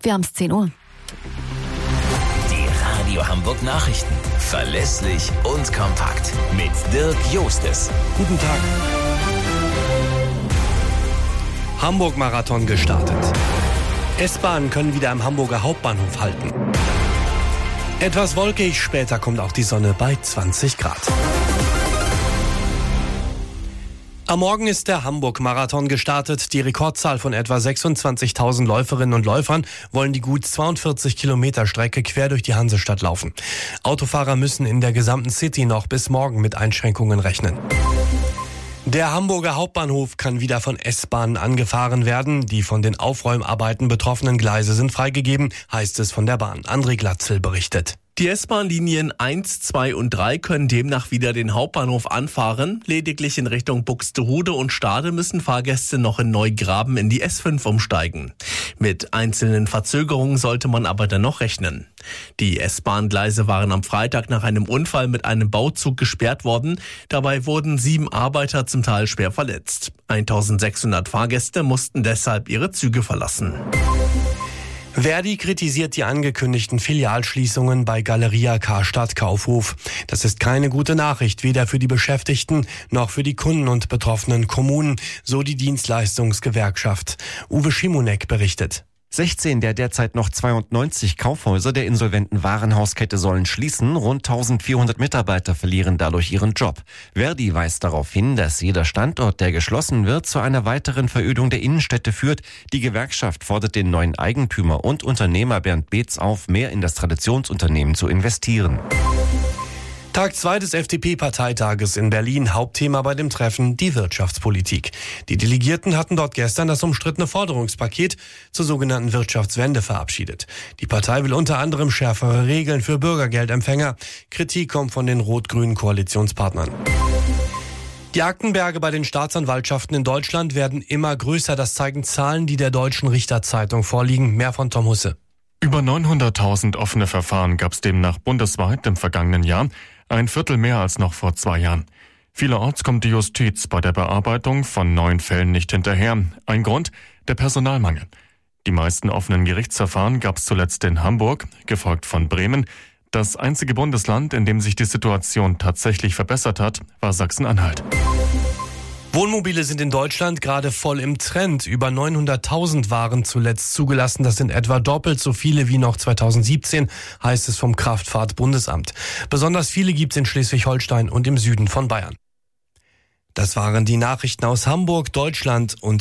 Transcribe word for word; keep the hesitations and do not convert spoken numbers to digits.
Wir haben es zehn Uhr. Die Radio Hamburg Nachrichten. Verlässlich und kompakt. Mit Dirk Jostes. Guten Tag. Hamburg-Marathon gestartet. S-Bahnen können wieder am Hamburger Hauptbahnhof halten. Etwas wolkig, später kommt auch die Sonne bei zwanzig Grad. Am Morgen ist der Hamburg-Marathon gestartet. Die Rekordzahl von etwa sechsundzwanzigtausend Läuferinnen und Läufern wollen die gut zweiundvierzig Kilometer Strecke quer durch die Hansestadt laufen. Autofahrer müssen in der gesamten City noch bis morgen mit Einschränkungen rechnen. Der Hamburger Hauptbahnhof kann wieder von S-Bahnen angefahren werden. Die von den Aufräumarbeiten betroffenen Gleise sind freigegeben, heißt es von der Bahn. André Glatzel berichtet. Die S-Bahn-Linien eins, zwei und drei können demnach wieder den Hauptbahnhof anfahren. Lediglich in Richtung Buxtehude und Stade müssen Fahrgäste noch in Neugraben in die S fünf umsteigen. Mit einzelnen Verzögerungen sollte man aber dennoch rechnen. Die S-Bahn-Gleise waren am Freitag nach einem Unfall mit einem Bauzug gesperrt worden. Dabei wurden sieben Arbeiter zum Teil schwer verletzt. eintausendsechshundert Fahrgäste mussten deshalb ihre Züge verlassen. Verdi kritisiert die angekündigten Filialschließungen bei Galeria Karstadt Kaufhof. Das ist keine gute Nachricht, weder für die Beschäftigten noch für die Kunden und betroffenen Kommunen, so die Dienstleistungsgewerkschaft. Uwe Schimonek berichtet. sechzehn der derzeit noch zweiundneunzig Kaufhäuser der insolventen Warenhauskette sollen schließen. Rund eintausendvierhundert Mitarbeiter verlieren dadurch ihren Job. Verdi weist darauf hin, dass jeder Standort, der geschlossen wird, zu einer weiteren Verödung der Innenstädte führt. Die Gewerkschaft fordert den neuen Eigentümer und Unternehmer Bernd Beetz auf, mehr in das Traditionsunternehmen zu investieren. Tag zwei des F D P-Parteitages in Berlin. Hauptthema bei dem Treffen die Wirtschaftspolitik. Die Delegierten hatten dort gestern das umstrittene Forderungspaket zur sogenannten Wirtschaftswende verabschiedet. Die Partei will unter anderem schärfere Regeln für Bürgergeldempfänger. Kritik kommt von den rot-grünen Koalitionspartnern. Die Aktenberge bei den Staatsanwaltschaften in Deutschland werden immer größer. Das zeigen Zahlen, die der Deutschen Richterzeitung vorliegen. Mehr von Tom Husse. Über neunhunderttausend offene Verfahren gab es demnach bundesweit im vergangenen Jahr. Ein Viertel mehr als noch vor zwei Jahren. Vielerorts kommt die Justiz bei der Bearbeitung von neuen Fällen nicht hinterher. Ein Grund, der Personalmangel. Die meisten offenen Gerichtsverfahren gab es zuletzt in Hamburg, gefolgt von Bremen. Das einzige Bundesland, in dem sich die Situation tatsächlich verbessert hat, war Sachsen-Anhalt. Wohnmobile sind in Deutschland gerade voll im Trend. Über neunhunderttausend waren zuletzt zugelassen. Das sind etwa doppelt so viele wie noch zweitausendsiebzehn, heißt es vom Kraftfahrtbundesamt. Besonders viele gibt es in Schleswig-Holstein und im Süden von Bayern. Das waren die Nachrichten aus Hamburg, Deutschland und